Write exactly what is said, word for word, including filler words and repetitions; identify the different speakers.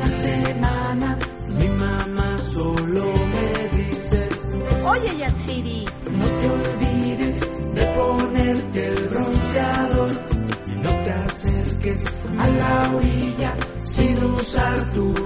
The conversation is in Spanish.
Speaker 1: semana mi mamá solo me dice:
Speaker 2: oye, Yatsiri,
Speaker 1: no te olvides de ponerte el bronceador y no te acerques a la orilla sin usar tu